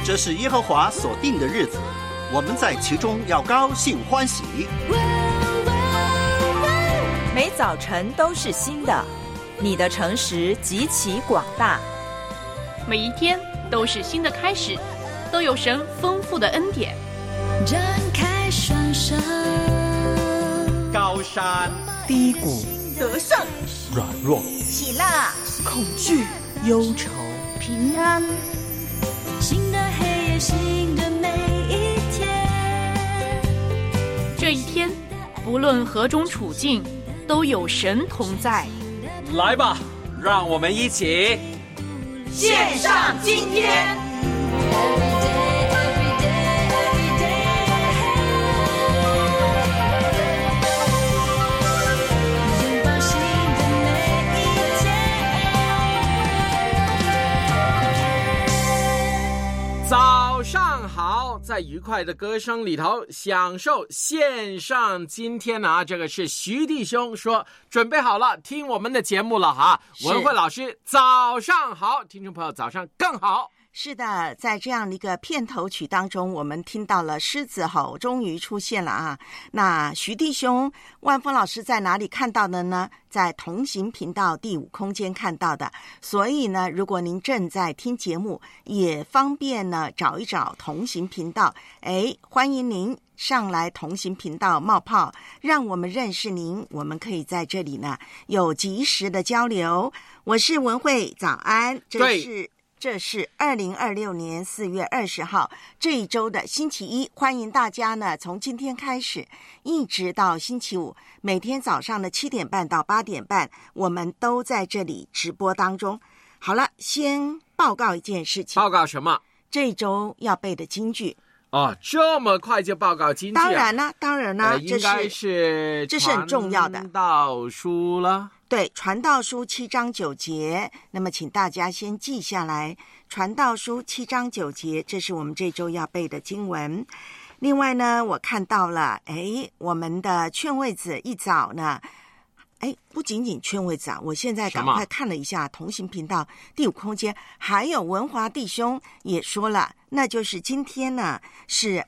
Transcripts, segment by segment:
这是耶和华所定的日子，我们在其中要高兴欢喜。 每早晨都是新的，你的诚实极其广大。 每一天都是新的开始，都有神丰富的恩典。 张开双手， 高山低谷， 得胜， 软弱， 喜乐， 恐惧，忧愁， 平安。 新的黑夜，新的每一天。 这一天，不论何种处境，都有神同在。 来吧，让我们一起献上今天。 早上好，在愉快的歌声里头享受线上今天啊，这个是徐弟兄说准备好了听我们的节目了哈。文慧老师早上好，听众朋友早上更好。 是的，在这样的一个片头曲当中，我们听到了狮子吼终于出现了啊。那徐弟兄，万峰老师在哪里看到的呢？在同行频道第5空间看到的。所以呢，如果您正在听节目，也方便呢找一找同行频道。欢迎您上来同行频道冒泡，让我们认识您，我们可以在这里呢有及时的交流。我是文慧，早安。这是2026年4月20号这一周的星期一，欢迎大家呢从今天开始一直到星期五，每天早上的7点半到8点半，我们都在这里直播当中。好了，先报告一件事情。 报告什么？ 这一周要背的金句。 哦，这么快就报告金句啊？ 当然啦， 应该是这是很重要的传道书了。 对，传道书7章9节，那么请大家先记下来，传道书7章9节，这是我们这周要背的经文。另外呢，我看到了，我们的劝慰子一早呢，不仅仅劝慰子啊，我现在赶快看了一下同行频道第5空间，还有文华弟兄也说了，那就是今天呢是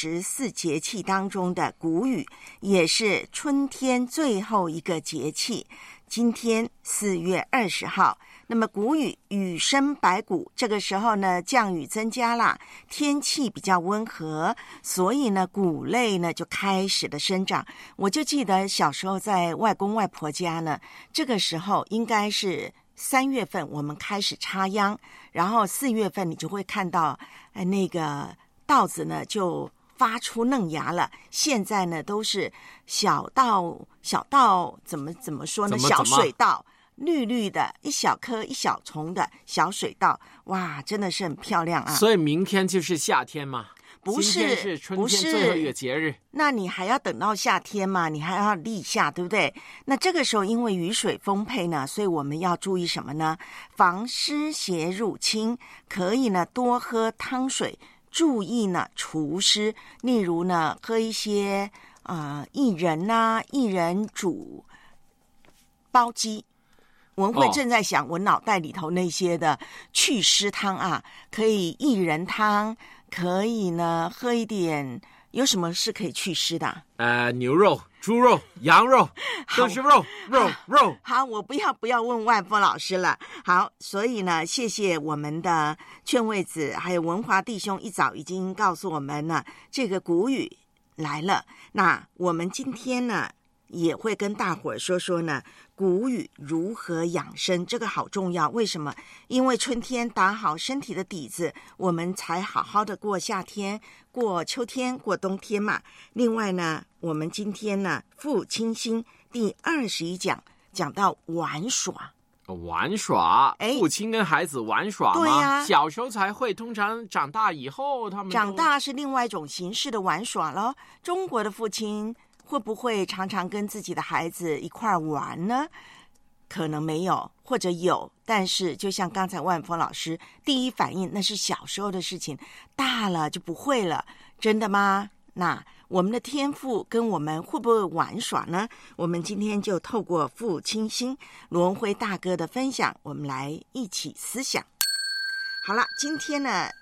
24节气当中的谷雨，也是春天最后一个节气。今天4月20号，那么谷雨，雨生百谷，这个时候呢降雨增加了，天气比较温和，所以呢谷类呢就开始了生长。我就记得小时候在外公外婆家呢，这个时候应该是3月份我们开始插秧，然后4月份你就会看到那个稻子呢就发出嫩芽了。现在呢都是小稻怎么说呢？小水稻，绿绿的，一小颗一小丛的小水稻，哇，真的是很漂亮啊！ 所以明天就是夏天嘛？ 不是， 今天是春天最后一个节日。 那你还要等到夏天嘛？你还要立夏，对不对？那这个时候因为雨水丰沛呢，所以我们要注意什么呢？防湿邪入侵，可以呢多喝汤水，注意呢除湿，例如呢喝一些薏仁煮包鸡。文慧正在想我脑袋里头那些的祛湿汤啊，可以薏仁汤，可以呢喝一点，有什么是可以祛湿的？ 牛肉、猪肉、羊肉都是肉。 好，我不要问万峰老师了。好，所以呢，谢谢我们的劝慰子还有文华弟兄一早已经告诉我们呢，这个谷雨来了。那我们今天呢也会跟大伙儿说说呢，谷雨如何养生，这个好重要。为什么？因为春天打好身体的底子，我们才好好的过夏天、过秋天、过冬天嘛。另外呢，我们今天呢父亲心第21讲讲到玩耍。 父亲跟孩子玩耍吗？ 对呀， 小时候才会，通常长大以后他们长大是另外一种形式的玩耍咯。中国的父亲会不会常常跟自己的孩子一块玩呢？可能没有，或者有，但是就像刚才万峰老师第一反应，那是小时候的事情，大了就不会了。真的吗？那我们的天父跟我们会不会玩耍呢？我们今天就透过父亲心罗文辉大哥的分享，我们来一起思想。好了，今天呢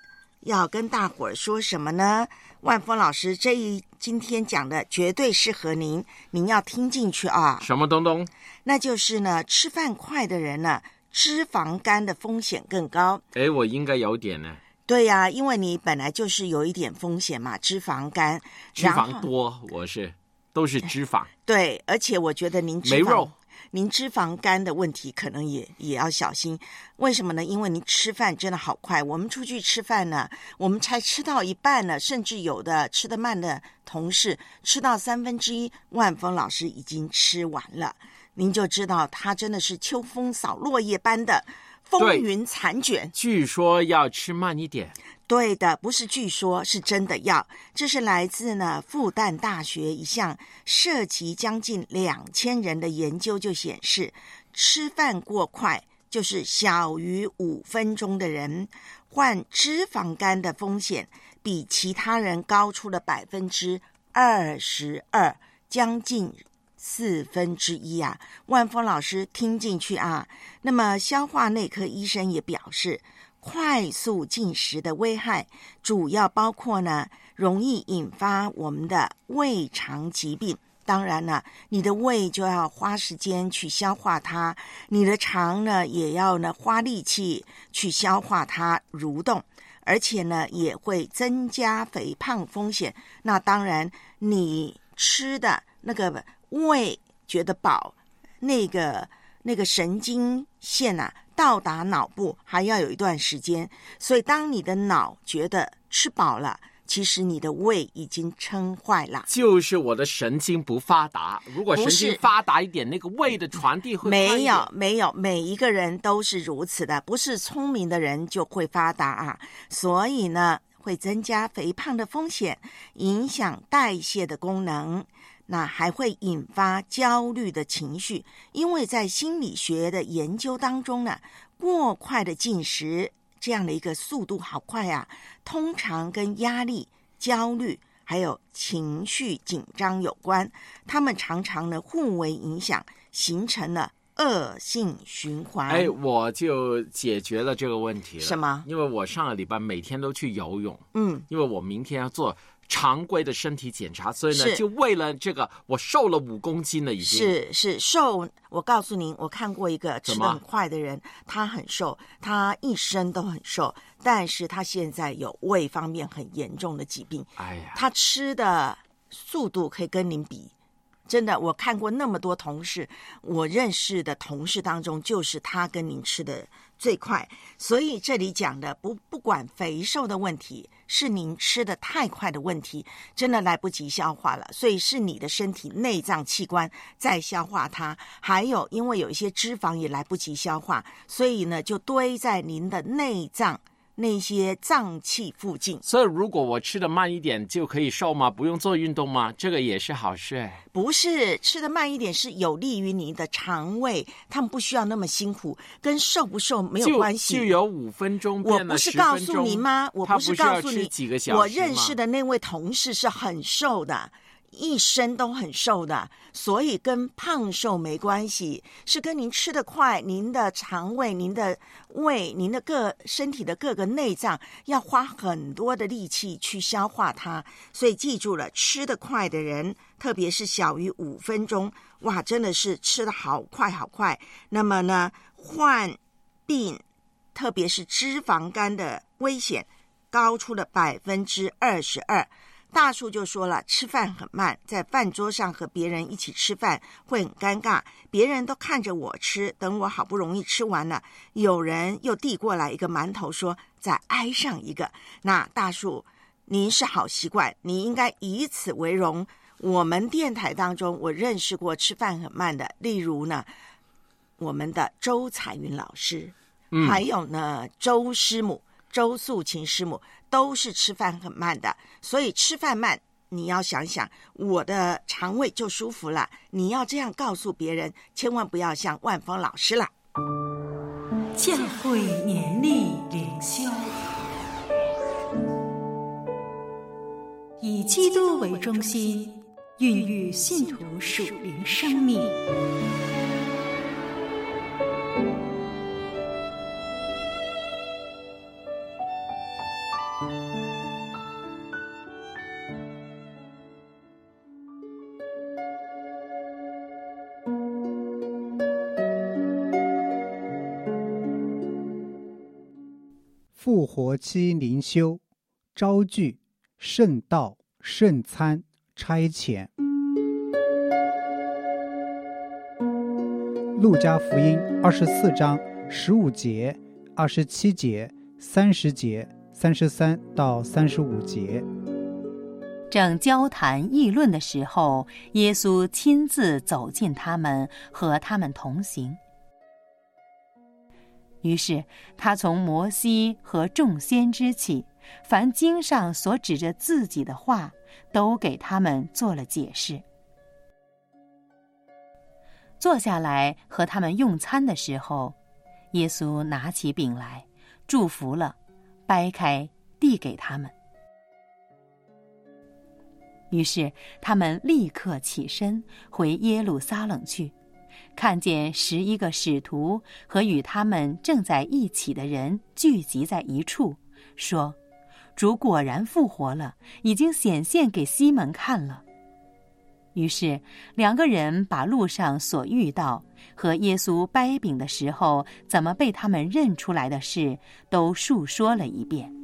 要跟大伙儿说什么呢？万峰老师今天讲的绝对适合您，您要听进去啊。 什么东东？ 那就是呢，吃饭快的人呢，脂肪肝的风险更高。 哎，我应该有点呢。 对呀，因为你本来就是有一点风险嘛，脂肪肝。 脂肪多，都是脂肪。 对，而且我觉得您没肉。 您脂肪肝的问题可能也要小心，为什么呢？因为您吃饭真的好快，我们出去吃饭呢，我们才吃到一半呢，甚至有的吃得慢的同事吃到1/3，万峰老师已经吃完了，您就知道他真的是秋风扫落叶般的风云残卷。 据说要吃慢一点。 对的，不是据说，是真的要。这是来自呢复旦大学一项涉及将近2000人的研究，就显示吃饭过快，就是小于5分钟的人，患脂肪肝的风险比其他人高出了22%，将近1/4啊！万峰老师听进去啊。那么消化内科医生也表示，快速进食的危害主要包括呢，容易引发我们的胃肠疾病。当然了，你的胃就要花时间去消化它，你的肠呢也要呢花力气去消化它蠕动，而且呢也会增加肥胖风险。那当然，你吃的那个胃觉得饱，那个神经线啊到达脑部还要有一段时间，所以当你的脑觉得吃饱了，其实你的胃已经撑坏了。 就是我的神经不发达，如果神经发达一点，那个胃的传递会快一点。 没有，每一个人都是如此的，不是聪明的人就会发达啊。所以呢，会增加肥胖的风险，影响代谢的功能。那还会引发焦虑的情绪，因为在心理学的研究当中呢，过快的进食这样的一个速度好快啊，通常跟压力、焦虑还有情绪紧张有关，他们常常呢互为影响，形成了恶性循环。 哎，我就解决了这个问题了。 什么？ 因为我上个礼拜每天都去游泳，因为我明天要做常规的身体检查，所以呢，就为了这个，我瘦了5公斤了，已经是瘦。我告诉您，我看过一个吃得很快的人，他很瘦，他一生都很瘦，但是他现在有胃方面很严重的疾病。 哎呀， 他吃的速度可以跟您比。真的，我看过那么多同事，我认识的同事当中，就是他跟您吃的最快。所以这里讲的不管肥瘦的问题，是您吃的太快的问题，真的来不及消化了，所以是你的身体内脏器官在消化它，还有因为有一些脂肪也来不及消化，所以呢就堆在您的内脏那些脏器附近。 所以如果我吃得慢一点就可以瘦吗？不用做运动吗？这个也是好事。 不是，吃得慢一点是有利于你的肠胃，他们不需要那么辛苦，跟瘦不瘦没有关系。 就有5分钟变了10分钟。 我不是告诉你吗？我不是告诉你， 几个小时， 我认识的那位同事是很瘦的，一生都很瘦的，所以跟胖瘦没关系，是跟您吃得快，您的肠胃、您的胃、您的身体的各个内脏要花很多的力气去消化它。所以记住了，吃得快的人，特别是小于5分钟，哇，真的是吃得好快好快。那么呢，患病，特别是脂肪肝的危险高出了22%。大树就说了，吃饭很慢，在饭桌上和别人一起吃饭会很尴尬，别人都看着我吃，等我好不容易吃完了，有人又递过来一个馒头说再挨上一个。那大树，您是好习惯，你应该以此为荣。我们电台当中我认识过吃饭很慢的，例如呢我们的周彩云老师，还有呢周师母，周素琴师母，都是吃饭很慢的。所以吃饭慢，你要想想，我的肠胃就舒服了。你要这样告诉别人，千万不要像万峰老师了。 教会年历灵修，以基督为中心，孕育信徒属灵生命。 复活期灵修、招聚、圣道、圣餐、差遣。路加福音24章15节、27节、30节、33到35节。 正交谈议论的时候，耶稣亲自走近他们，和他们同行。于是他从摩西和众先知起，凡经上所指着自己的话，都给他们做了解释。坐下来和他们用餐的时候，耶稣拿起饼来，祝福了，掰开，递给他们。于是他们立刻起身回耶路撒冷去，看见11个使徒和与他们正在一起的人聚集在一处，说：主果然复活了，已经显现给西门看了。于是2个人把路上所遇到和耶稣掰饼的时候怎么被他们认出来的事都述说了一遍。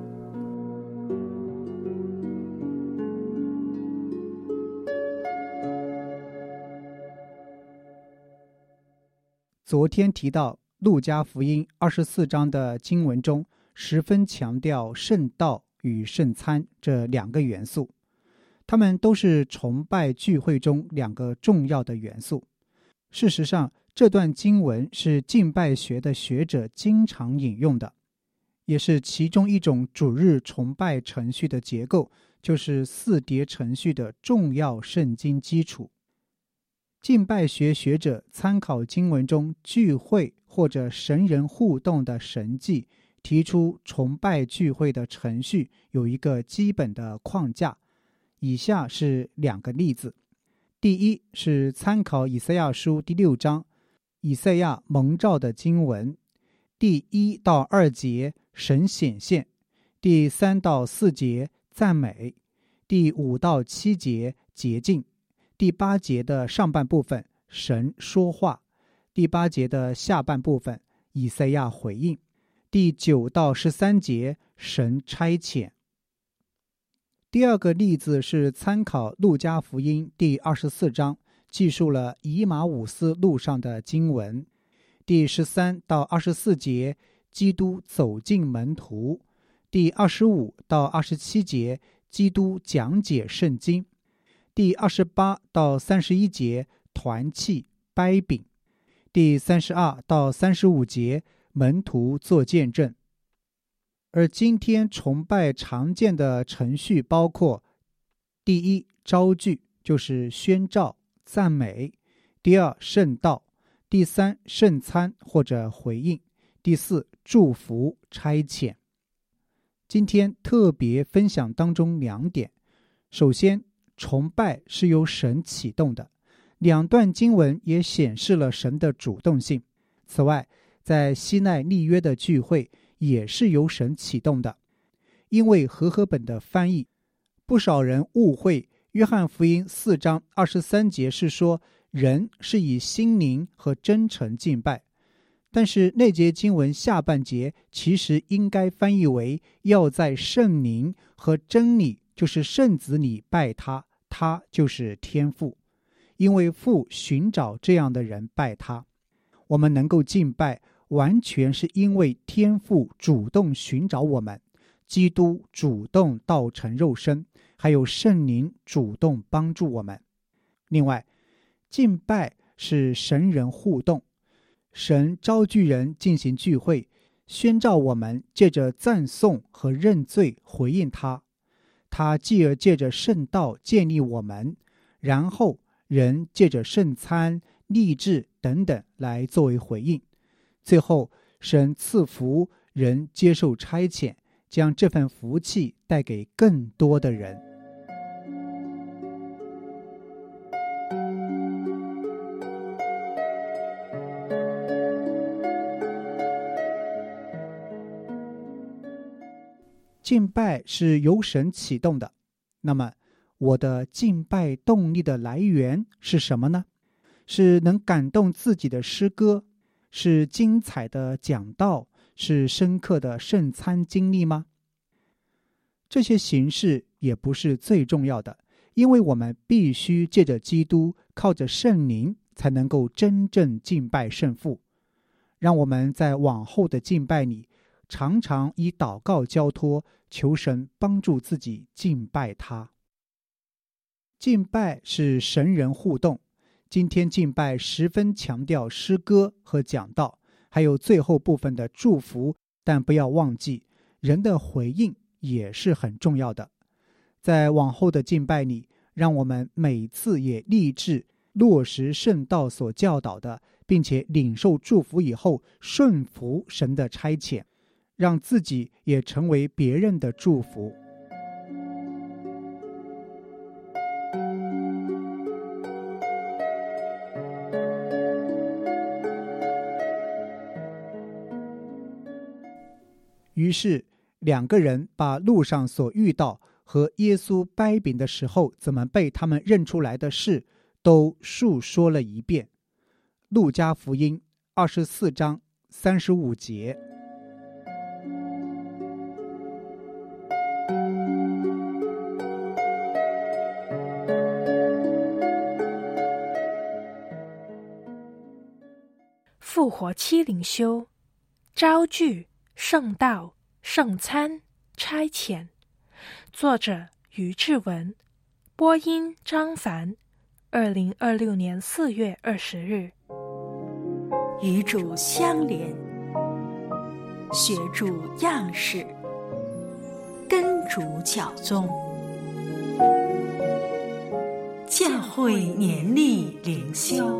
昨天提到路加福音24章的经文中，十分强调圣道与圣餐这2个元素，它们都是崇拜聚会中2个重要的元素。事实上，这段经文是敬拜学的学者经常引用的，也是其中一种主日崇拜程序的结构，就是4叠程序的重要圣经基础。敬拜学学者参考经文中聚会或者神人互动的神迹，提出崇拜聚会的程序有一个基本的框架。以下是2个例子。第一是参考以赛亚书第6章，以赛亚蒙召的经文，第1到2节神显现，第3到4节赞美，第5到7节洁净，第8节的上半部分神说话，第8节的下半部分以赛亚回应，第9到13节神差遣。第2个例子是参考路加福音第24章，记述了以马忤斯路上的经文，第13到24节基督走进门徒，第25到27节基督讲解圣经，第28到31节团契掰饼，第32到35节门徒做见证。而今天崇拜常见的程序包括：第1招聚，就是宣召赞美；第2圣道；第3圣餐或者回应；第4祝福差遣。今天特别分享当中2点。首先，崇拜是由神启动的，2段经文也显示了神的主动性。此外，在西奈立约的聚会也是由神启动的。因为和合本的翻译，不少人误会约翰福音4章23节是说人是以心灵和真诚敬拜，但是那节经文下半节其实应该翻译为要在圣灵和真理，就是圣子里拜他，他就是天父，因为父寻找这样的人拜他。我们能够敬拜，完全是因为天父主动寻找我们，基督主动道成肉身，还有圣灵主动帮助我们。另外，敬拜是神人互动，神召聚人进行聚会，宣召我们借着赞颂和认罪回应他，他继而借着圣道建立我们，然后人借着圣餐、立志等等来作为回应，最后神赐福，人接受差遣，将这份福气带给更多的人。敬拜是由神启动的，那么我的敬拜动力的来源是什么呢？是能感动自己的诗歌，是精彩的讲道， 是深刻的圣餐经历吗？这些形式也不是最重要的，因为我们必须借着基督，靠着圣灵，才能够真正敬拜圣父。让我们在往后的敬拜里，常常以祷告交托，求神帮助自己敬拜他。敬拜是神人互动，今天敬拜十分强调诗歌和讲道，还有最后部分的祝福，但不要忘记，人的回应也是很重要的。在往后的敬拜里，让我们每次也立志落实圣道所教导的，并且领受祝福以后，顺服神的差遣，让自己也成为别人的祝福。于是两个人把路上所遇到和耶稣掰饼的时候怎么被他们认出来的事都述说了一遍。路加福音24章35节。 复活期灵修，招聚、圣道、圣餐、差遣。作者于志文，播音张凡。2026年4月20日。 与主相连，学主样式，跟主脚踪。教会年历灵修。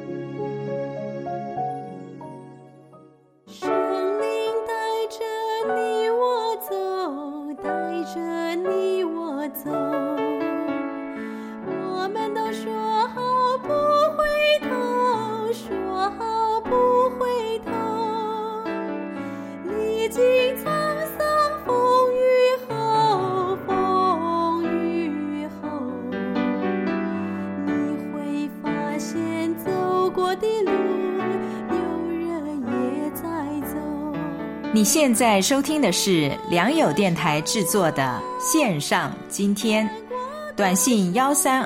你现在收听的是良友电台制作的线上今天，短信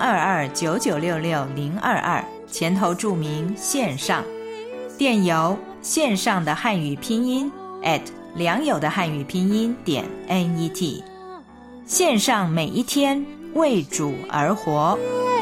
1322996622，前头注明线上，电邮线上的汉语拼音良友的汉语拼音.net， 线上每一天为主而活。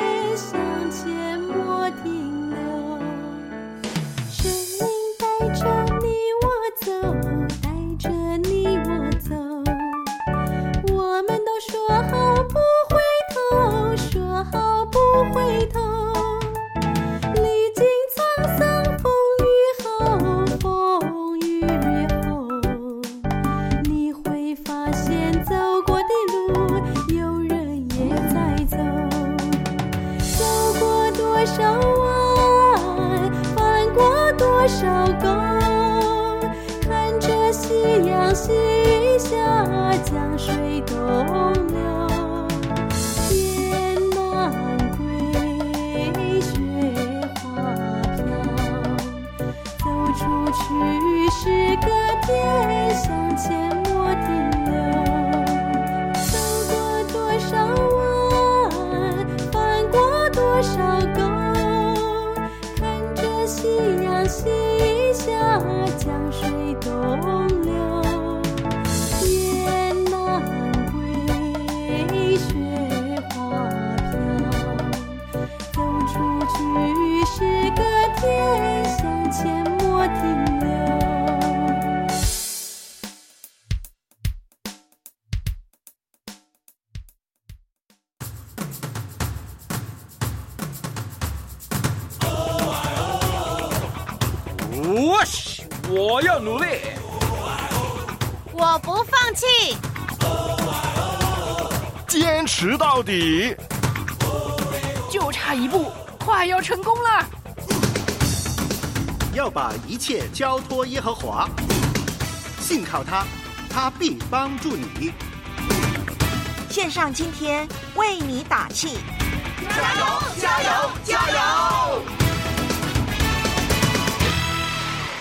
我要努力， 我不放弃， 坚持到底， 就差一步，快要成功了。 要把一切交托耶和华，信靠他，他必帮助你。 线上今天为你打气， 加油加油加油！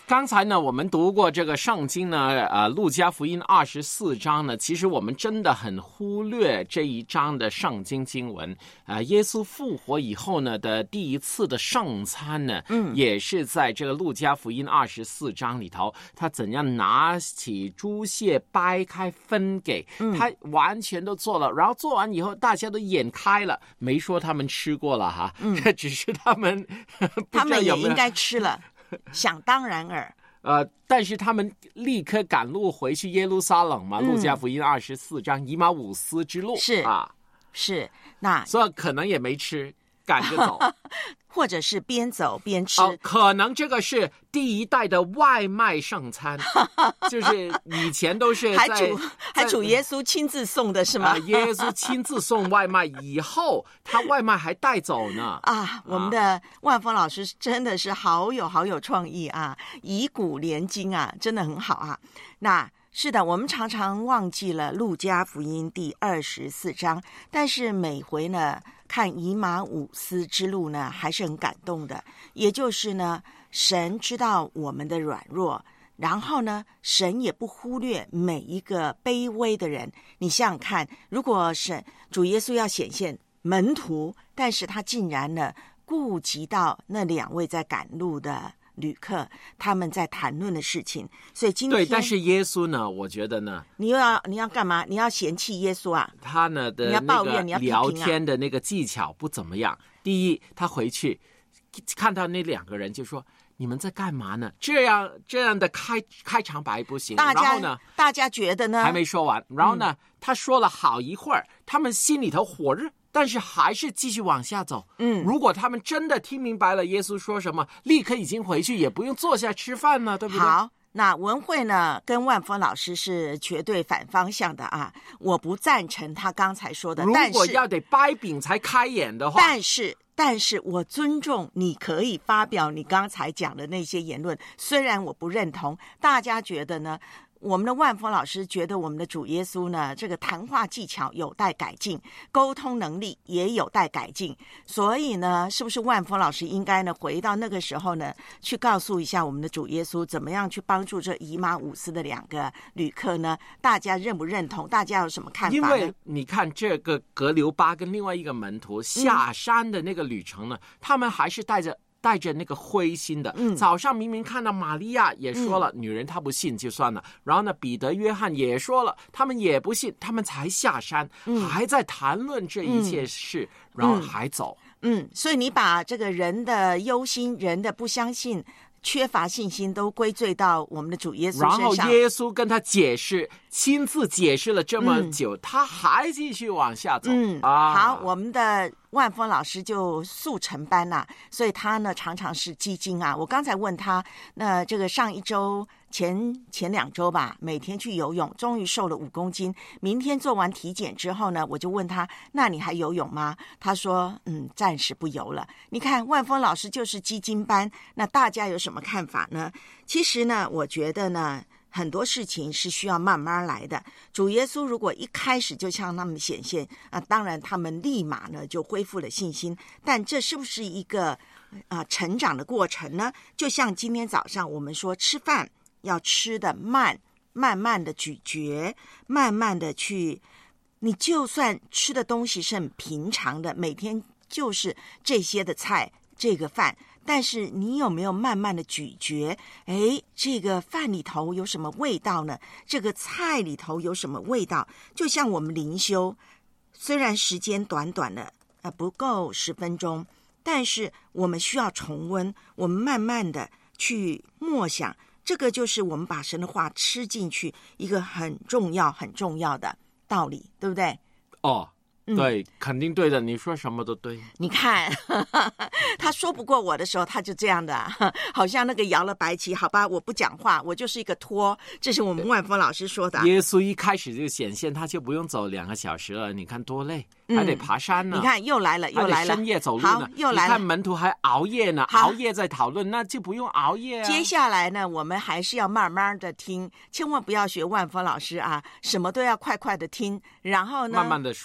刚才呢，我们读过这个圣经呢，路加福音24章呢，其实我们真的很忽略这一章的圣经经文。耶稣复活以后呢的第一次的圣餐呢，也是在这个路加福音24章里头，他怎样拿起猪血掰开分给，他完全都做了。然后做完以后，大家都眼开了，没说他们吃过了哈，只是他们他们也应该吃了。想当然耳， 但是他们立刻赶路回去耶路撒冷嘛。路加福音24章以马忤斯之路是啊，是那， 所以可能也没吃，赶着走， 或者是边走边吃。 可能这个是第一代的外卖圣餐，就是以前都是还主耶稣亲自送的是吗？ 耶稣亲自送外卖，以后他外卖还带走呢。 我们的万峰老师真的是好有创意啊，以古联今啊，真的很好啊。那是的，我们常常忘记了路加福音第24章，但是每回呢看以马忤斯之路呢，还是很感动的。也就是呢，神知道我们的软弱，然后呢，神也不忽略每一个卑微的人。你想想看，如果主耶稣要显现门徒，但是他竟然呢顾及到那2位在赶路的旅客，他们在谈论的事情。所以今天对，但是耶稣呢，我觉得呢， 你要干嘛？你要嫌弃耶稣啊？ 他呢的那个聊天的那个技巧不怎么样。第一，他回去看到那2个人就说：“你们在干嘛呢？”这样的开场白不行。然后呢， 大家觉得呢？ 还没说完。然后呢，他说了好一会儿，他们心里头火热。但是还是继续往下走。如果他们真的听明白了耶稣说什么，立刻已经回去，也不用坐下吃饭了，对不对？ 好，那文慧呢跟万峰老师是绝对反方向的啊，我不赞成他刚才说的。 如果要得掰饼才开眼的话， 但是我尊重你可以发表你刚才讲的那些言论，虽然我不认同，大家觉得呢？我们的万峰老师觉得我们的主耶稣呢，这个谈话技巧有待改进，沟通能力也有待改进。所以呢，是不是万峰老师应该呢回到那个时候呢，去告诉一下我们的主耶稣怎么样去帮助这以马忤斯的2个旅客呢？大家认不认同？大家有什么看法呢？ 因为你看这个格留巴跟另外一个门徒下山的那个旅程呢，他们还是带着那个灰心的。早上明明看到玛利亚也说了，女人她不信就算了。然后呢，彼得、约翰也说了，他们也不信，他们才下山，还在谈论这一切事，然后还走。 所以你把这个人的忧心、人的不相信、缺乏信心都归罪到我们的主耶稣身上。 然后耶稣跟他解释，亲自解释了这么久，他还继续往下走。 好，我们的万峰老师就速成班啊，所以他呢常常是鸡精啊。我刚才问他，那这个上一周前2周吧，每天去游泳，终于瘦了5公斤。明天做完体检之后呢，我就问他，那你还游泳吗？他说暂时不游了。你看万峰老师就是鸡精班，那大家有什么看法呢？其实呢，我觉得呢，很多事情是需要慢慢来的。主耶稣如果一开始就向他们显现当然他们立马呢就恢复了信心，但这是不是一个成长的过程呢？就像今天早上我们说吃饭要吃的慢慢的咀嚼，慢慢的去，你就算吃的东西是很平常的，每天就是这些的菜这个饭，但是你有没有慢慢的咀嚼？这个饭里头有什么味道呢？这个菜里头有什么味道？就像我们灵修，虽然时间短短的不够10分钟，但是我们需要重温，我们慢慢的去默想，这个就是我们把神的话吃进去一个很重要的道理，对不对？ 对，肯定对的，你说什么都对。 你看他说不过我的时候，他就这样的好像那个摇了白旗，好吧，我不讲话，我就是一个托。这是我们万峰老师说的。 耶稣一开始就显现，他就不用走2个小时了，你看多累，还得爬山呢。 你看又来了，还得深夜走路呢。 又来了， 你看门徒还熬夜呢，熬夜在讨论，那就不用熬夜啊。 接下来呢，我们还是要慢慢的听，千万不要学万峰老师啊，什么都要快快的听，然后呢， 慢慢的说，慢慢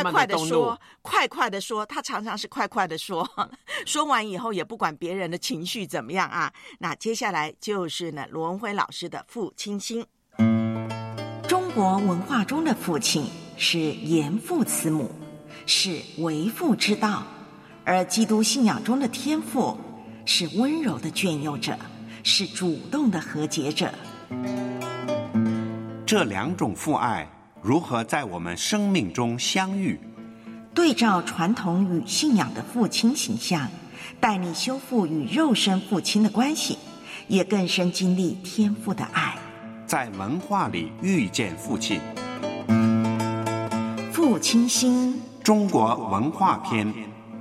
快的动怒说，快快的说，他常常是快快的说，说完以后也不管别人的情绪怎么样啊。那接下来就是呢，罗文辉老师的父亲心。中国文化中的父亲是严父慈母，是为父之道，而基督信仰中的天父是温柔的眷佑者，是主动的和解者。 这两种父爱如何在我们生命中相遇？ 对照传统与信仰的父亲形象，带你修复与肉身父亲的关系，也更深经历天父的爱。 在文化里遇见父亲， 父亲心， 中国文化篇。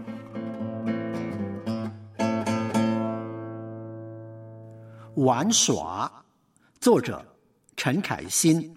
玩耍，作者陈凯欣。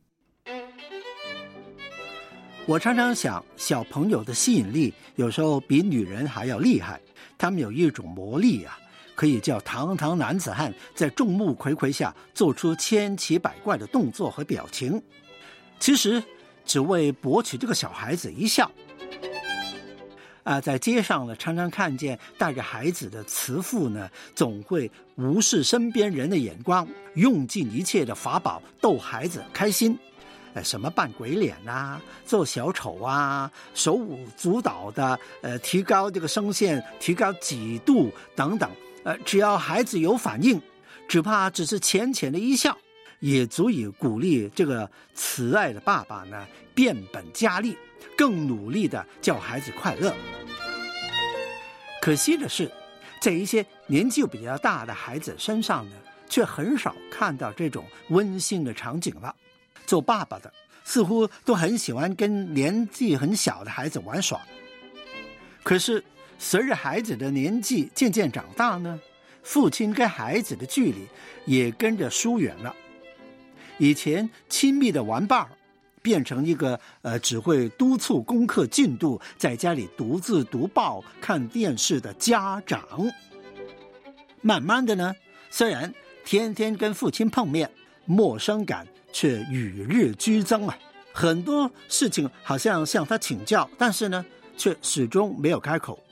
我常常想，小朋友的吸引力有时候比女人还要厉害，他们有一种魔力啊，可以叫堂堂男子汉在众目睽睽下做出千奇百怪的动作和表情，其实只为博取这个小孩子一笑。在街上呢，常常看见带着孩子的慈父呢，总会无视身边人的眼光，用尽一切的法宝逗孩子开心。什么扮鬼脸啊，做小丑啊，手舞足蹈的，提高这个声线，提高几度等等，只要孩子有反应，只怕只是浅浅的一笑，也足以鼓励这个慈爱的爸爸呢变本加厉，更努力的叫孩子快乐。可惜的是，在一些年纪比较大的孩子身上呢，却很少看到这种温馨的场景了。做爸爸的似乎都很喜欢跟年纪很小的孩子玩耍，可是随着孩子的年纪渐渐长大呢，父亲跟孩子的距离也跟着疏远了。以前亲密的玩伴变成一个只会督促功课进度，在家里独自读报看电视的家长。慢慢的呢，虽然天天跟父亲碰面，陌生感却与日俱增啊！很多事情好像向他请教，但是呢，却始终没有开口。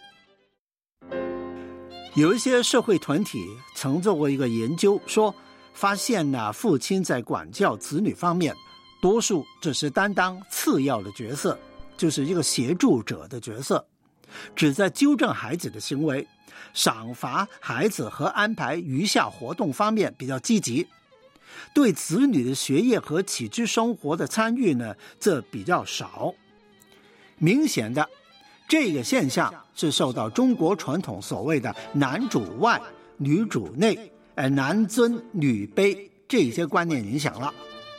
有一些社会团体曾做过一个研究，说发现呢，父亲在管教子女方面，多数只是担当次要的角色，就是一个协助者的角色，只在纠正孩子的行为，赏罚孩子和安排余下活动方面比较积极。对子女的学业和起居生活的参与呢，则比较少。明显的，这个现象是受到中国传统所谓的男主外女主内、男尊女卑这些观念影响了。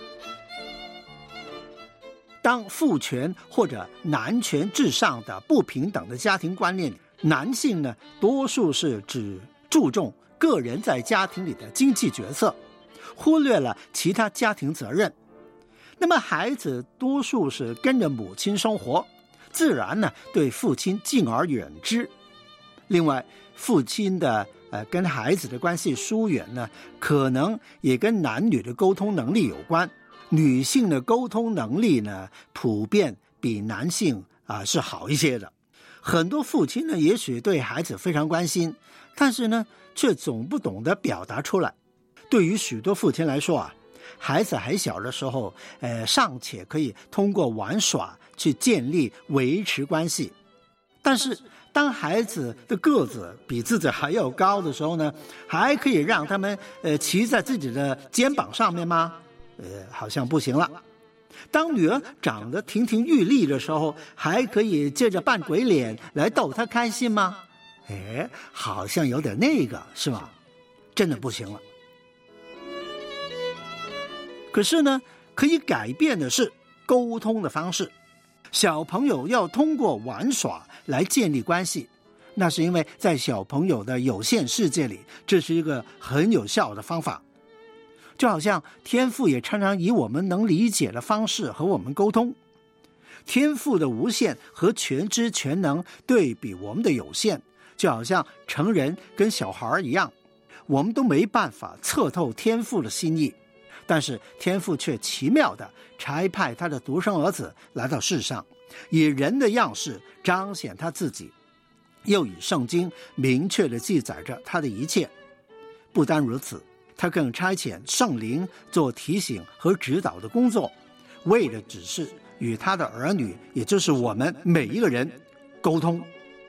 当父权或者男权至上的不平等的家庭观念里，男性呢，多数是只注重个人在家庭里的经济角色，忽略了其他家庭责任。那么孩子多数是跟着母亲生活，自然呢对父亲敬而远之。另外，父亲的跟孩子的关系疏远呢，可能也跟男女的沟通能力有关。女性的沟通能力呢，普遍比男性是好一些的。很多父亲呢，也许对孩子非常关心，但是呢，却总不懂得表达出来。对于许多父亲来说啊，孩子还小的时候，尚且可以通过玩耍去建立维持关系，但是当孩子的个子比自己还要高的时候呢，还可以让他们骑在自己的肩膀上面吗？好像不行了。当女儿长得亭亭玉立的时候，还可以借着扮鬼脸来逗她开心吗？好像有点那个，是吧？真的不行了。可是呢，可以改变的是沟通的方式。小朋友要通过玩耍来建立关系，那是因为在小朋友的有限世界里，这是一个很有效的方法。就好像天父也常常以我们能理解的方式和我们沟通。天父的无限和全知全能对比我们的有限，就好像成人跟小孩一样，我们都没办法测透天父的心意，但是天父却奇妙地差派他的独生儿子来到世上， 以人的样式彰显他自己，又以圣经明确地记载着他的一切。不单如此，他更差遣圣灵做提醒和指导的工作，为了只是与他的儿女，也就是我们每一个人沟通。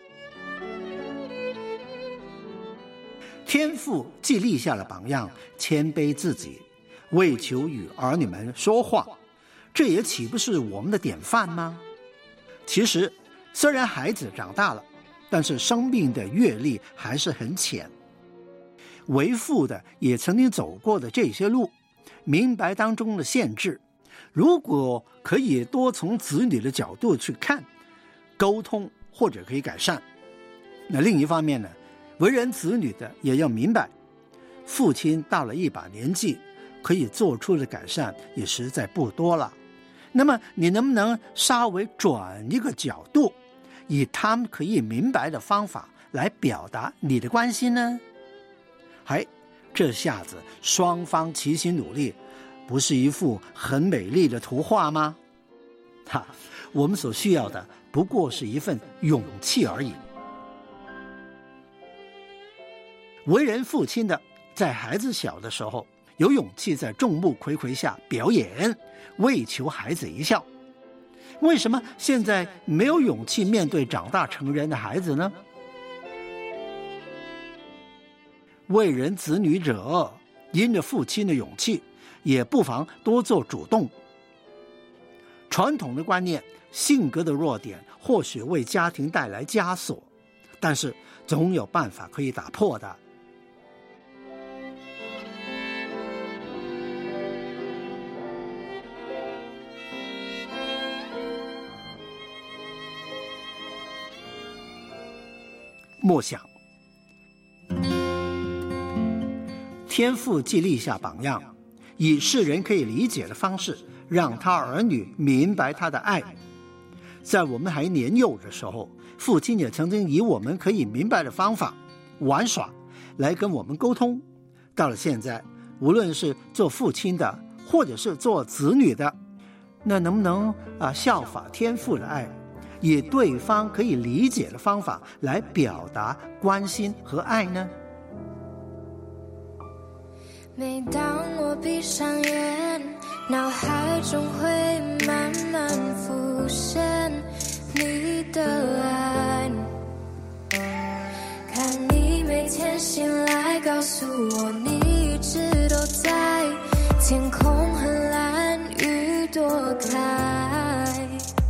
天父既立下了榜样，谦卑自己，为求与儿女们说话，这也岂不是我们的典范吗？其实虽然孩子长大了，但是生命的阅历还是很浅。为父的也曾经走过的这些路，明白当中的限制，如果可以多从子女的角度去看，沟通或者可以改善。那另一方面呢，为人子女的也要明白，父亲到了一把年纪，可以做出的改善也实在不多了。那么你能不能稍微转一个角度，以他们可以明白的方法来表达你的关心呢？这下子双方齐心努力，不是一幅很美丽的图画吗？我们所需要的不过是一份勇气而已。为人父亲的，在孩子小的时候，有勇气在众目睽睽下表演，为求孩子一笑。为什么现在没有勇气面对长大成人的孩子呢？为人子女者，因着父亲的勇气，也不妨多做主动。传统的观念，性格的弱点或许为家庭带来枷锁，但是总有办法可以打破的。默想，天父既立下榜样，以世人可以理解的方式，让他儿女明白他的爱。在我们还年幼的时候，父亲也曾经以我们可以明白的方法玩耍来跟我们沟通。到了现在，无论是做父亲的，或者是做子女的，那能不能效法天父的爱，以对方可以理解的方法来表达关心和爱呢？ 每当我闭上眼，脑海中会慢慢浮现你的爱。看你每天醒来告诉我，你一直都在，天空很蓝，雨朵开。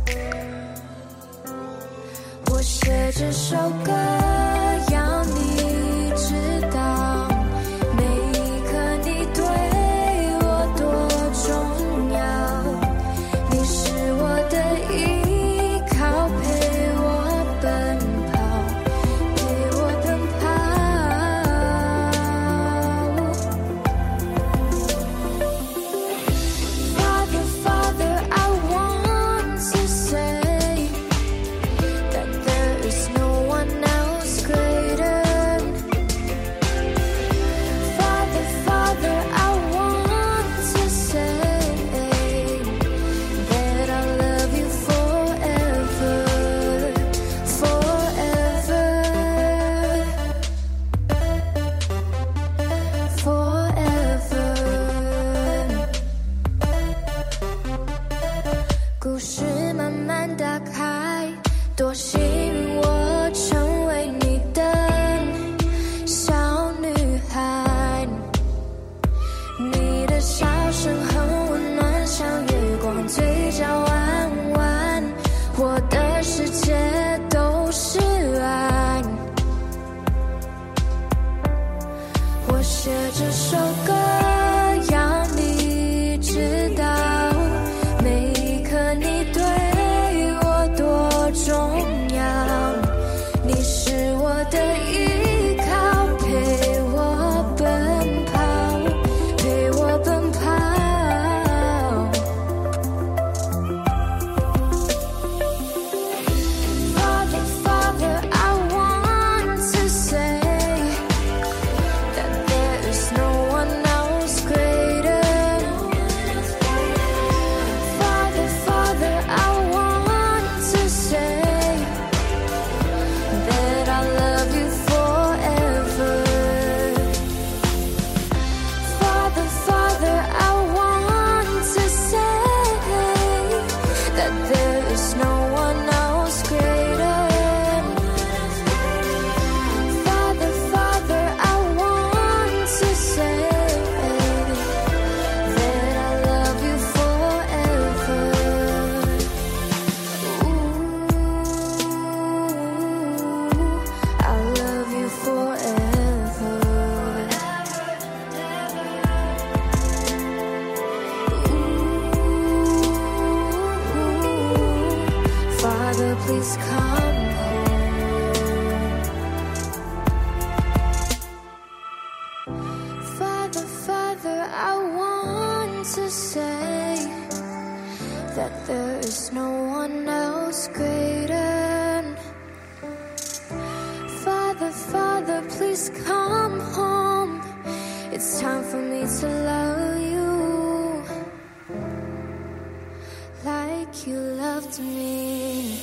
我写这首歌，要你知道，每一刻你对我多重要。你是我的依靠，陪我奔跑，陪我奔跑。Father, Father, I want to say that there is no one else greater. Father, Father, I want to say that I love you forever, forever, forever. 故事慢慢打开，多幸运我成为你的小女孩。你的笑声很温暖，像月光，嘴角弯弯，我的世界都是爱。我写这首歌，要你知道，每一刻你对我多重要。 that there is no one else greater. Father, Father, I want to say that I love you forever. Ooh, I love you forever. Father, please come home. Father, Father, I want to say that there is no one else greater. Father, Father, please come home. It's time for me to love you like you loved me.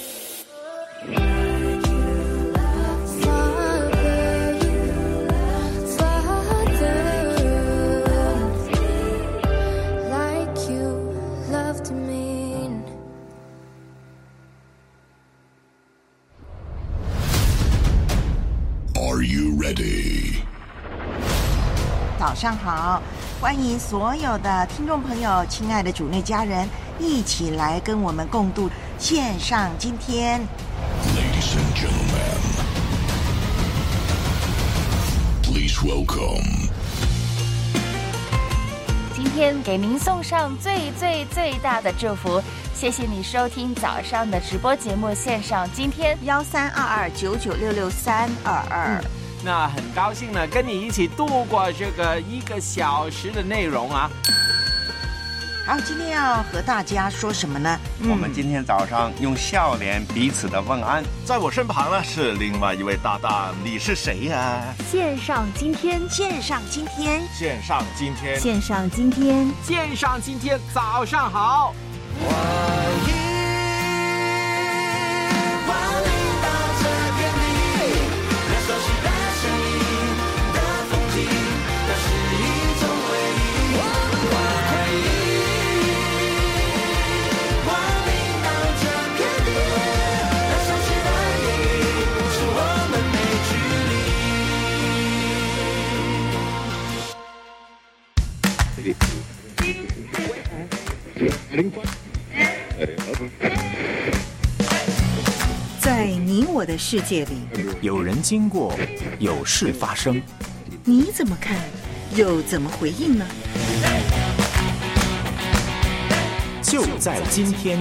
Father, like you loved me. Are you ready? 早上好，欢迎所有的听众朋友，亲爱的主内家人，一起来跟我们共度线上今天。 Ladies and gentlemen, please welcome. 今天给您送上最大的祝福，谢谢你收听早上的直播节目线上今天 132299663222。 那很高兴呢，跟你一起度过这个1个小时的内容啊。 好，今天要和大家说什么呢？ 我们今天早上用笑脸彼此的问安。 在我身旁呢是另外一位搭档，你是谁呀？ 线上今天， 线上今天， 线上今天， 线上今天， 线上今天，早上好。 在你我的世界里， 有人经过，有事发生， 你怎么看，又怎么回应呢？ 就在今天。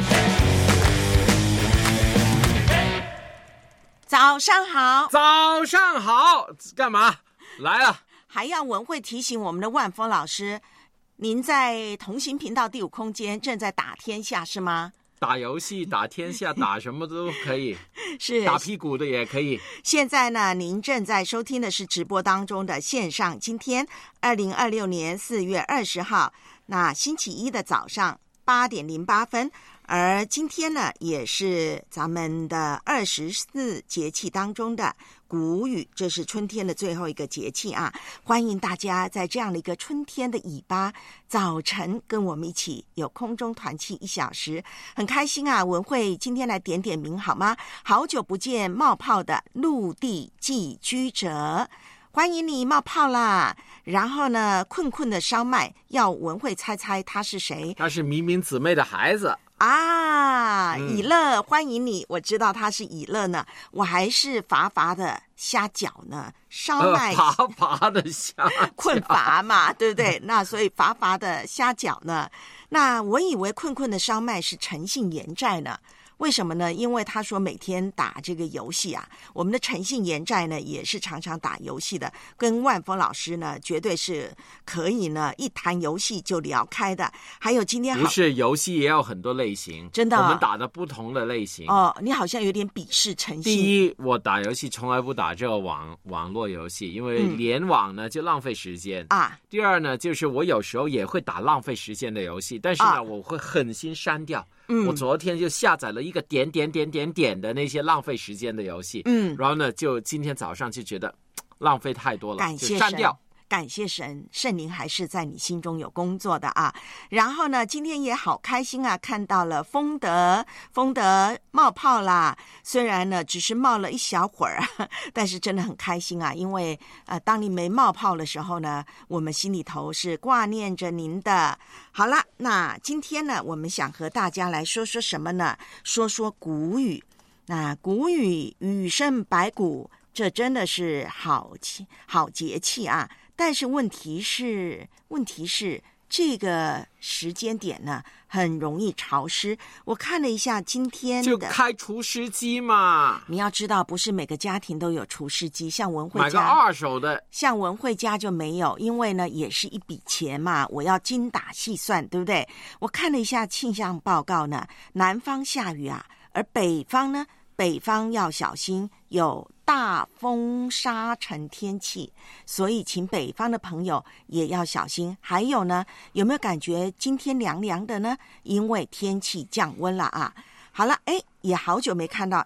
早上好， 早上好，干嘛来了？ 还要文慧提醒我们的万峰老师，您在同行频道第5空间正在打天下是吗？ 打游戏、打天下、打什么都可以， 是打屁股的也可以。 现在呢，您正在收听的是直播当中的线上今天2026年4月20号，那星期一的早上8点08分。而今天呢，也是咱们的24节气当中的谷雨，这是春天的最后一个节气啊！欢迎大家在这样的一个春天的尾巴早晨，跟我们一起有空中团契1小时，很开心啊！文慧今天来点点名好吗？好久不见冒泡的陆地寄居者，欢迎你冒泡啦！然后呢，困的烧麦，要文慧猜猜他是谁？ 他是明明姊妹的孩子。 啊，以乐，欢迎你！我知道他是以乐呢，我还是乏的虾饺呢，烧麦乏的虾饺， 困乏嘛，对不对？那所以乏的虾饺呢，那我以为困的烧麦是诚信延债呢。为什么呢？因为他说每天打这个游戏啊，我们的诚信延债呢也是常常打游戏的，跟万峰老师呢绝对是可以呢一谈游戏就聊开的。还有今天不是游戏也有很多类型， 真的， 我们打的不同的类型。 哦，你好像有点鄙视诚信。 第一，我打游戏从来不打这个网络游戏，因为联网呢就浪费时间啊。 第二呢，就是我有时候也会打浪费时间的游戏，但是呢，我会狠心删掉。我昨天就下载了一个点的那些浪费时间的游戏，然后呢，就今天早上就觉得浪费太多了，就删掉。 感谢神，圣灵还是在你心中有工作的啊。然后呢，今天也好开心啊，看到了丰德冒泡啦，虽然呢只是冒了一小会儿，但是真的很开心啊，因为当你没冒泡的时候呢，我们心里头是挂念着您的。好了，那今天呢，我们想和大家来说说什么呢？说说谷雨。那谷雨雨胜百谷，这真的是好节气啊！但是问题是这个时间点呢，很容易潮湿。我看了一下今天的， 就开除湿机嘛。 你要知道，不是每个家庭都有除湿机，像文慧家买个二手的， 像文慧家就没有，因为呢也是一笔钱嘛，我要精打细算，对不对？我看了一下气象报告呢，南方下雨啊，而北方呢？北方要小心有大风沙尘天气，所以请北方的朋友也要小心。还有呢，有没有感觉今天凉凉的呢？因为天气降温了啊。好了，也好久没看到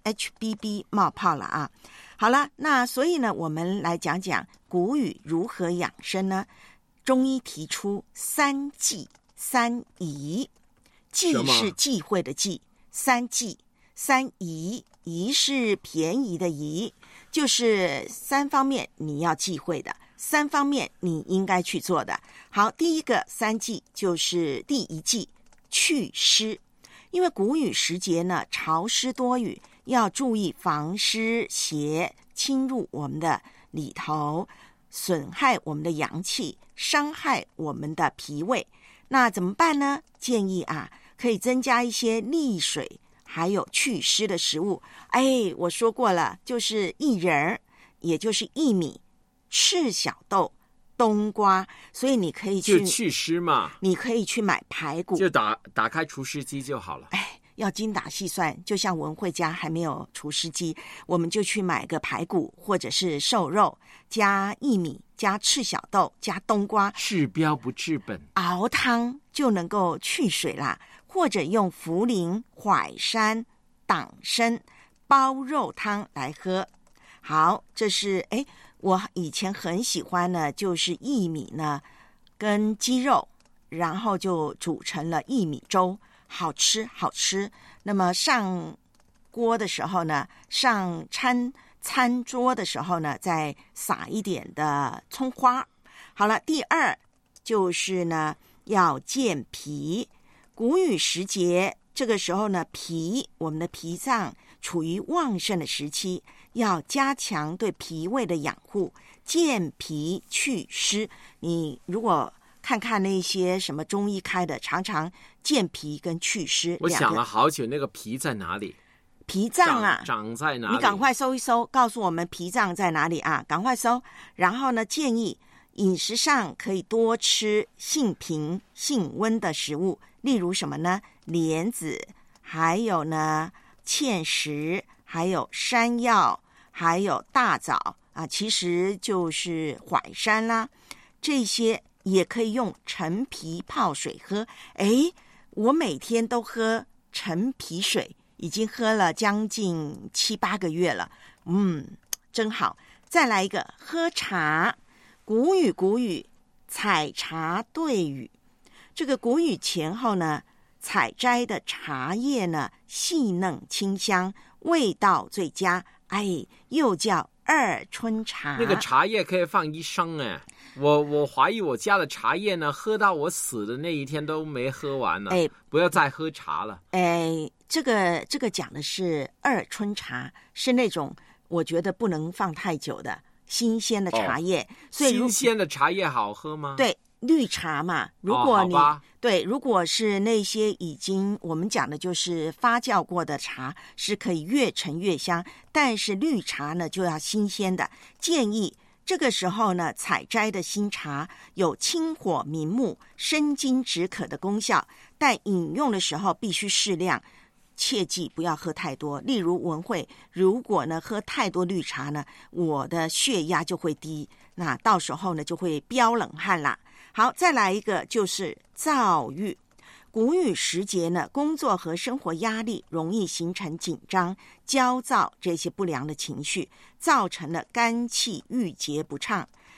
HHBB 冒泡了啊。好了，那所以呢，我们来讲讲谷雨如何养生呢？中医提出3忌3宜，忌是忌讳的忌，3忌。3宜，宜是便宜的宜，就是3方面你要忌讳的，3方面你应该去做的。好，第一个3忌就是第一忌，祛湿。因为谷雨时节呢，潮湿多雨，要注意防湿邪侵入我们的里头，损害我们的阳气，伤害我们的脾胃。那怎么办呢？建议啊，可以增加一些利水还有祛湿的食物。我说过了，就是薏仁，也就是薏米、赤小豆、冬瓜，所以你可以去就祛湿嘛， 你可以去买排骨， 就打开除湿机就好了。 要精打细算，就像文慧家还没有除湿机，我们就去买个排骨或者是瘦肉，加薏米，加赤小豆，加冬瓜， 治标不治本， 熬汤就能够去水啦。或者用茯苓、淮山、党参煲肉汤来喝。好，这是我以前很喜欢呢，就是薏米呢跟鸡肉，然后就煮成了薏米粥，好吃。那么上锅的时候呢，上餐桌的时候呢，再撒一点的葱花。好了，第2就是呢要健脾。谷雨时节，这个时候呢，我们的脾脏处于旺盛的时期，要加强对脾胃的养护，健脾祛湿。你如果看看那些什么中医开的，常常健脾跟祛湿。 我想了好久，那个脾在哪里？ 脾脏啊， 长在哪里？ 你赶快搜一搜，告诉我们脾脏在哪里啊！赶快搜。然后呢，建议饮食上可以多吃性平性温的食物，例如什么呢？莲子，还有呢芡实，还有山药，还有大枣啊，其实就是淮山啦。这些也可以用陈皮泡水喝。我每天都喝陈皮水，已经喝了将近7、8个月了，真好。再来一个，喝茶。谷雨，采茶对雨。这个谷雨前后呢，采摘的茶叶呢，细嫩清香，味道最佳，又叫2春茶。 那个茶叶可以放一生我怀疑我家的茶叶呢，喝到我死的那一天都没喝完呢。不要再喝茶了。 这个讲的是2春茶，是那种我觉得不能放太久的新鲜的茶叶。所以新鲜的茶叶好喝吗？ 对，绿茶嘛。如果如果是那些已经我们讲的就是发酵过的茶，是可以越陈越香，但是绿茶呢就要新鲜的。建议这个时候呢，采摘的新茶有清火明目、生津止渴的功效，但饮用的时候必须适量，切记不要喝太多。例如文慧，如果呢喝太多绿茶呢，我的血压就会低，那到时候呢就会飙冷汗啦。好，再来一个就是躁郁。谷雨时节呢，工作和生活压力容易形成紧张、焦躁这些不良的情绪，造成了肝气郁结不畅。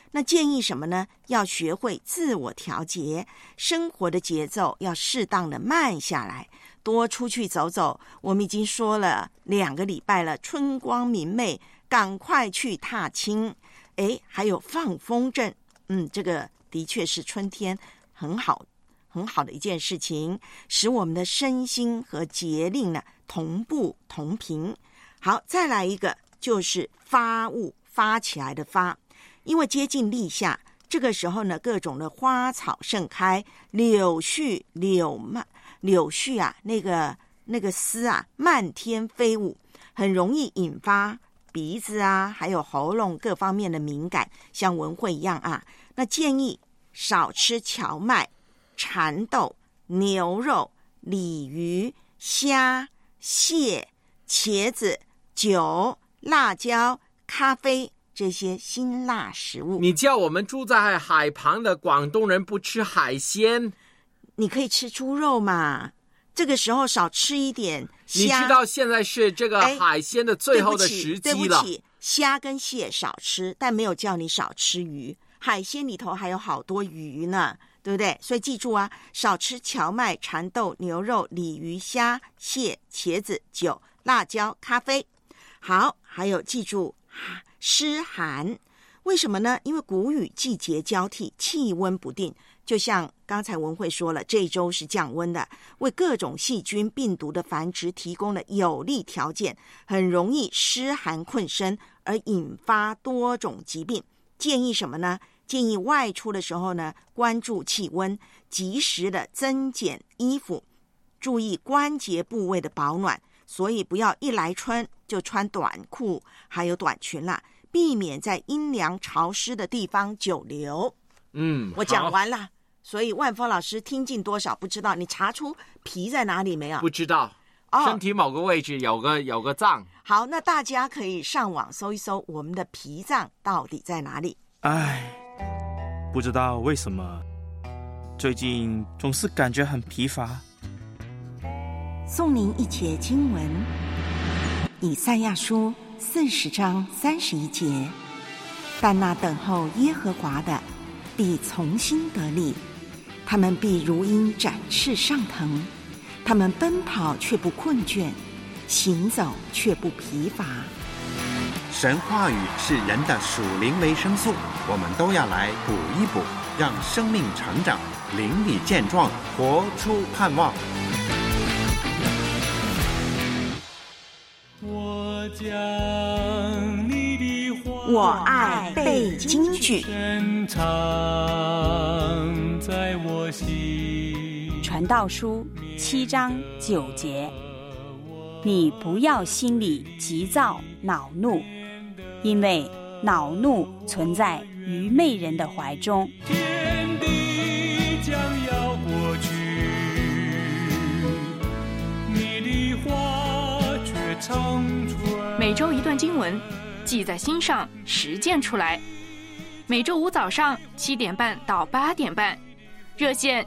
那建议什么呢？要学会自我调节，生活的节奏要适当的慢下来，多出去走走。我们已经说了2个礼拜了，春光明媚，赶快去踏青。还有放风筝，这个的确是春天很好的一件事情，使我们的身心和节令呢同步同频。好，再来一个就是发物，发起来的发，因为接近立夏，这个时候呢，各种的花草盛开，柳絮啊，那个丝啊，漫天飞舞，很容易引发鼻子啊，还有喉咙各方面的敏感，像文慧一样啊。那建议少吃荞麦、蚕豆、牛肉、鲤鱼、虾、蟹、茄子、酒、辣椒、咖啡这些辛辣食物。 你叫我们住在海旁的广东人不吃海鲜？ 你可以吃猪肉嘛，这个时候少吃一点虾。 你知道现在是这个海鲜的最后的时机了。 对不起，虾跟蟹少吃，但没有叫你少吃鱼。海鲜里头还有好多鱼呢，对不对？所以记住啊，少吃荞麦、蚕豆、牛肉、鲤鱼、虾、蟹、茄子、酒、辣椒、咖啡。好，还有记住湿寒，为什么呢？因为谷雨季节交替，气温不定，就像刚才文慧说了，这一周是降温的，为各种细菌病毒的繁殖提供了有利条件，很容易湿寒困身，而引发多种疾病。建议什么呢？建议外出的时候呢，关注气温，及时的增减衣服，注意关节部位的保暖。所以不要一来春就穿短裤还有短裙啦，避免在阴凉潮湿的地方久留。我讲完了。所以万峰老师听进多少不知道，你查出脾在哪里没有？ 不知道。身体某个位置有个脏。 好，那大家可以上网搜一搜我们的脾脏到底在哪里。 不知道为什么最近总是感觉很疲乏。 送您一节经文，以赛亚书40章31节，但那等候耶和华的必从心得力，他们必如鹰展翅上腾，他们奔跑却不困倦，行走却不疲乏。 神话语是人的属灵维生素，我们都要来补一补，让生命成长，灵里健壮，活出盼望。 我爱背京剧。 传道书7章9节，你不要心里急躁恼怒，因为恼怒存在愚昧人的怀中。 天地将要过去，你的话却长存。 每周一段经文，记在心上，实践出来。每周五早上7点半到8点半，热线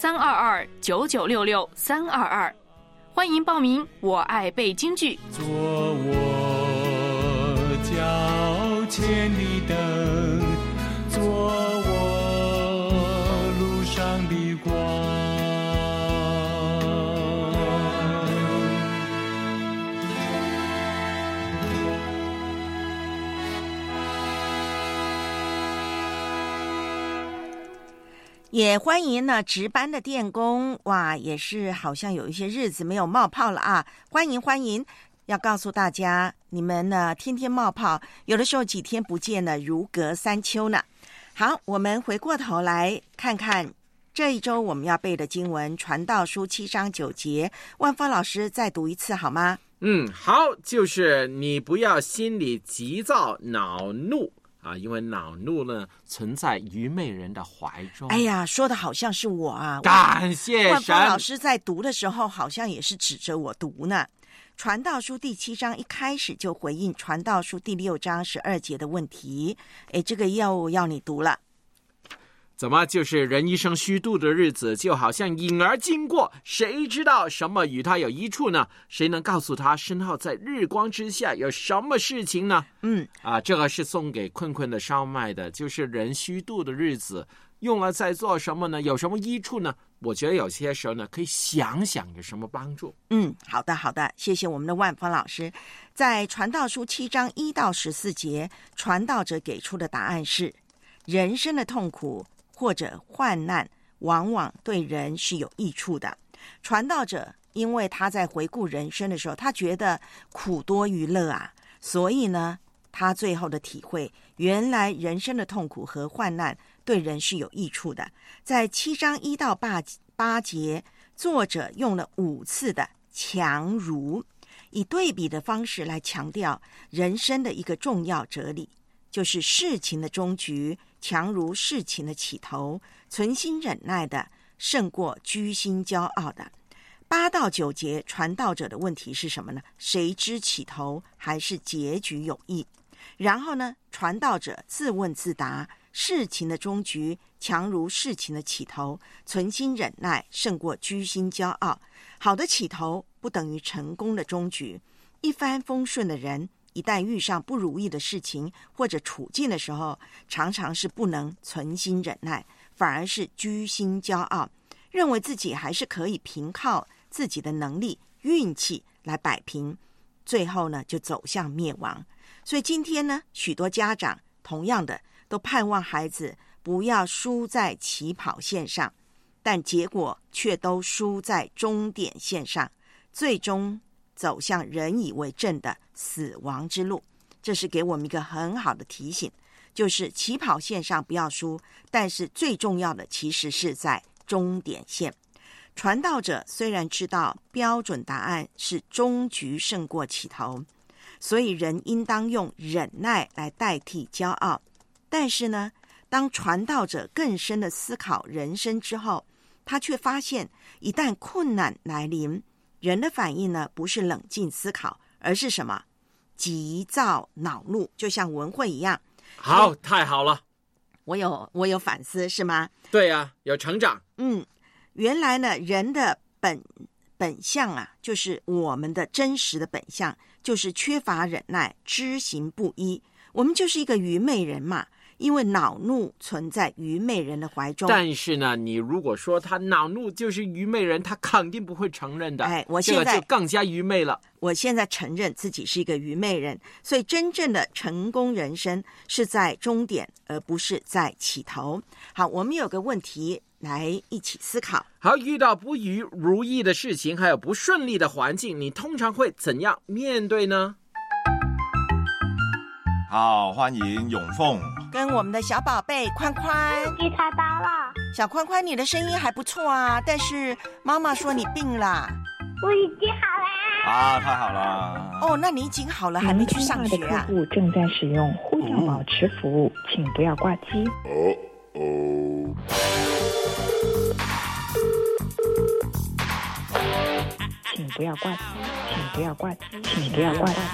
132299666322，欢迎报名。我爱背京剧。 做我脚前的灯，做我路上的光。 也欢迎呢值班的电工，哇，也是好像有一些日子没有冒泡了啊！欢迎！要告诉大家，你们呢天天冒泡，有的时候几天不见呢，如隔三秋呢。好，我们回过头来看看这一周我们要背的经文，传道书7章9节，万峰老师再读一次好吗？ 好，就是你不要心里急躁恼怒啊，因为恼怒呢存在愚昧人的怀中。 哎呀，说的好像是我啊！ 感谢神。 万峰老师在读的时候，好像也是指着我读呢。传道书第7章一开始就回应传道书第6章12节的问题。这个要你读了。 怎么就是人一生虚度的日子，就好像影儿经过，谁知道什么与他有益处呢？谁能告诉他身后在日光之下有什么事情呢？这个是送给困困的烧麦的，就是人虚度的日子用了在做什么呢？有什么益处呢？我觉得有些时候呢，可以想想有什么帮助。 好的，谢谢我们的万峰老师。在传道书7章1到14节，传道者给出的答案是：人生的痛苦或者患难往往对人是有益处的。传道者因为他在回顾人生的时候，他觉得苦多于乐啊，所以呢，他最后的体会，原来人生的痛苦和患难对人是有益处的。在7章1到8节，作者用了5次的强如，以对比的方式来强调人生的一个重要哲理，就是事情的终局强如事情的起头，存心忍耐的胜过居心骄傲的。8到9节，传道者的问题是什么呢？谁知起头还是结局有益？然后呢，传道者自问自答，事情的终局强如事情的起头，存心忍耐胜过居心骄傲。好的起头不等于成功的终局。一帆风顺的人，一旦遇上不如意的事情或者处境的时候，常常是不能存心忍耐，反而是居心骄傲，认为自己还是可以凭靠自己的能力、运气来摆平，最后呢就走向灭亡。所以今天呢，许多家长同样的都盼望孩子不要输在起跑线上，但结果却都输在终点线上，最终走向人以为正的死亡之路。这是给我们一个很好的提醒，就是起跑线上不要输，但是最重要的其实是在终点线。传道者虽然知道标准答案是终局胜过起头，所以人应当用忍耐来代替骄傲，但是呢，当传道者更深的思考人生之后，他却发现一旦困难来临，人的反应呢，不是冷静思考，而是什么？急躁恼怒，就像文慧一样。 好，太好了， 我有反思是吗？ 对啊，有成长。 原来呢，人的本相啊，就是我们的真实的本相，就是缺乏忍耐，知行不一。我们就是一个愚昧人嘛，因为恼怒存在愚昧人的怀中。 但是呢，你如果说他恼怒就是愚昧人，他肯定不会承认的。 我现在这个就更加愚昧了。 我现在承认自己是一个愚昧人，所以真正的成功人生是在终点，而不是在起头。好，我们有个问题来一起思考。 好，遇到不如意的事情，还有不顺利的环境，你通常会怎样面对呢？ 好，欢迎永凤跟我们的小宝贝宽宽。 你猜到了， 小宽宽，你的声音还不错啊，但是妈妈说你病了。 我已经好了。 太好了。 那你已经好了，还没去上学啊？ 客户正在使用呼叫保持服务，请不要挂机。请不要挂机，请不要挂机，请不要挂机。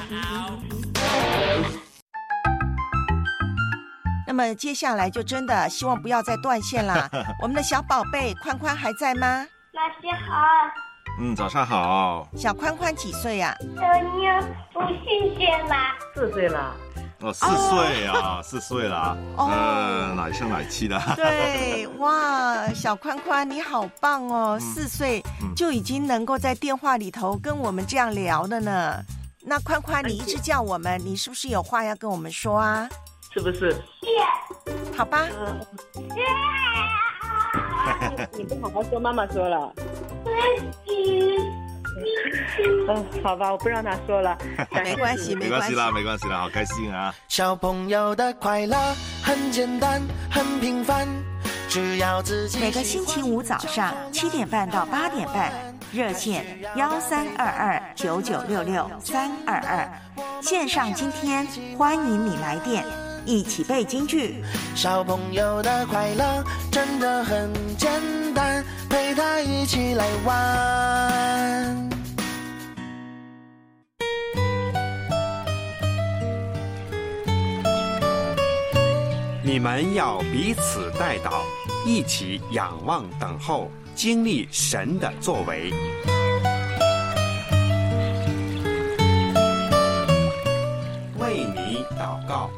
那么接下来就真的希望不要再断线了。我们的小宝贝宽宽还在吗？ 老师好。 早上好。 小宽宽几岁呀？ 你不谢谢啦。 4岁了。 4岁啊，4岁了。奶声奶气的。 对，哇，小宽宽你好棒哦，4岁就已经能够在电话里头跟我们这样聊了呢。那宽宽，你一直叫我们，你是不是有话要跟我们说啊？ 是不是？ 好吧。 你不好好说，妈妈说了。好吧，我不让他说了。 没关系， 没关系啦，没关系啦，好开心啊！ 小朋友的快乐很简单，很平凡，只要自己。 每个星期五早上7点半到8点半，热线132299666322，线上今天欢迎你来电，一起背京剧。 小朋友的快乐真的很简单，陪他一起来玩。 你你们要彼此代祷，一起仰望等候，经历神的作为。为你祷告。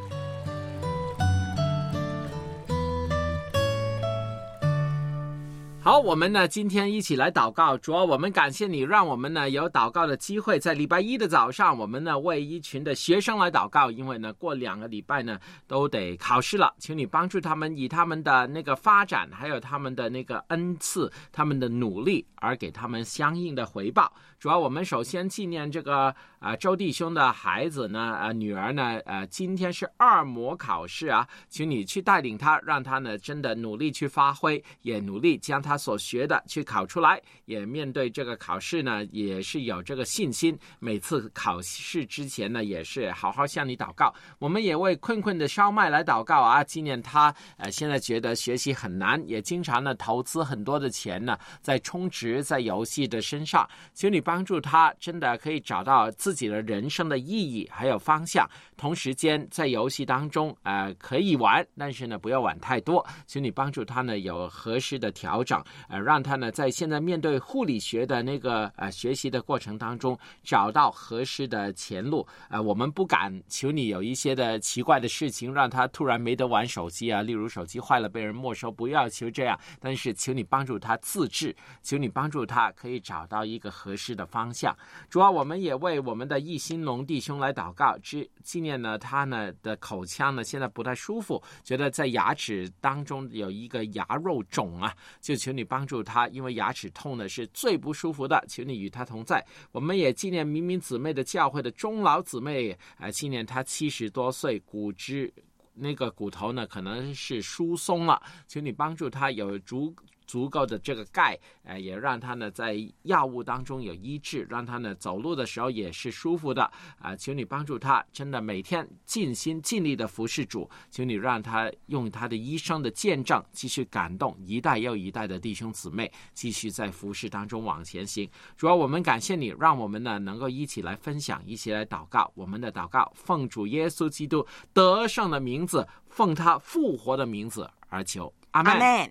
好，我们呢今天一起来祷告。主啊，我们感谢你，让我们呢有祷告的机会。在礼拜一的早上，我们呢为一群的学生来祷告，因为呢过2个礼拜呢都得考试了，求你帮助他们，以他们的那个发展，还有他们的那个恩赐，他们的努力，而给他们相应的回报。主要我们首先纪念这个周弟兄的孩子呢，女儿呢，今天是2模考试啊，求你去带领他，让他呢真的努力去发挥，也努力将他所学的去考出来，也面对这个考试呢，也是有这个信心。每次考试之前呢，也是好好向你祷告。我们也为困困的烧麦来祷告啊，纪念他现在觉得学习很难，也经常呢投资很多的钱呢在充值在游戏的身上，求你帮助他真的可以找到自己的人生的意义还有方向。同时间在游戏当中可以玩，但是呢不要玩太多，求你帮助他呢有合适的调整，让他呢在现在面对护理学的那个学习的过程当中找到合适的前路。我们不敢求你有一些的奇怪的事情让他突然没得玩手机啊，例如手机坏了被人没收，不要求这样，但是求你帮助他自制，求你帮助他可以找到一个合适的方向。主要我们也为我们的易兴龙弟兄来祷告，纪念呢他呢的口腔呢现在不太舒服，觉得在牙齿当中有一个牙肉肿啊，就求你帮助他，因为牙齿痛呢是最不舒服的，求你与他同在。我们也纪念明明姊妹的教会的中老姊妹，纪念她70多岁，那个骨头呢可能是疏松了，求你帮助她有足够的这个钙，也让他呢在药物当中有医治，让他呢走路的时候也是舒服的求你帮助他，真的每天尽心尽力的服侍主，求你让他用他的一生的见证继续感动一代又一代的弟兄姊妹，继续在服侍当中往前行。主要我们感谢你，让我们呢能够一起来分享，一起来祷告。我们的祷告奉主耶稣基督得胜的名字，奉他复活的名字而求，阿们。 阿们。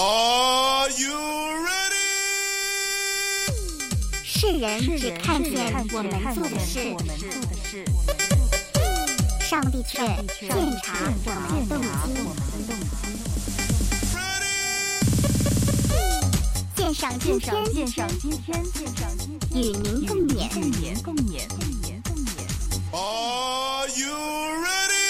Are you ready？ 世人只看见我们做的事，上帝却鉴察我们的动机。鉴赏今天，与您共勉。 Are you ready？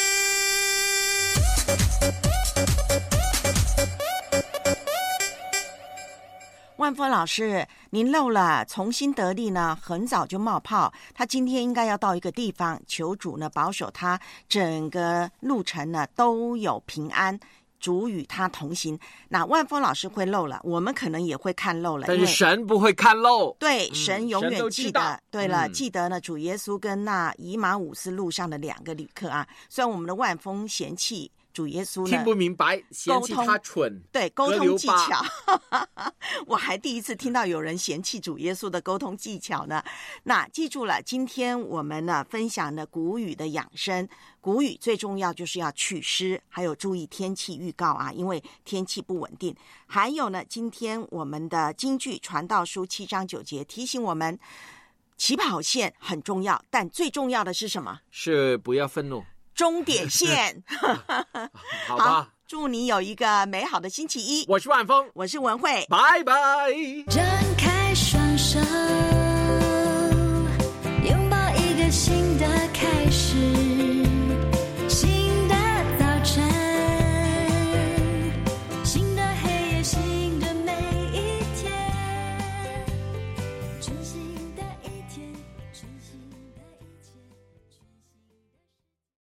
万峰老师，您漏了，从新得力呢很早就冒泡，他今天应该要到一个地方，求主呢保守他整个路程呢都有平安，主与他同行。那万峰老师会漏了，我们可能也会看漏了， 但是神不会看漏。 对，神永远记得。对了，记得呢主耶稣跟那以马忤斯路上的2个旅客啊，虽然我们的万峰嫌弃主耶稣呢听不明白，嫌弃他蠢， 对，沟通技巧我还第一次听到有人嫌弃主耶稣的沟通技巧呢。那记住了，今天我们呢分享的古语的养生，古语最重要就是要祛湿，还有注意天气预告啊，因为天气不稳定。还有呢，今天我们的金句传道书7章9节提醒我们，起跑线很重要，但最重要的是什么？ 是不要愤怒。 终点线好吧， 好，祝你有一个美好的星期一。 我是万峰， 我是文慧， 拜拜。 张开双手。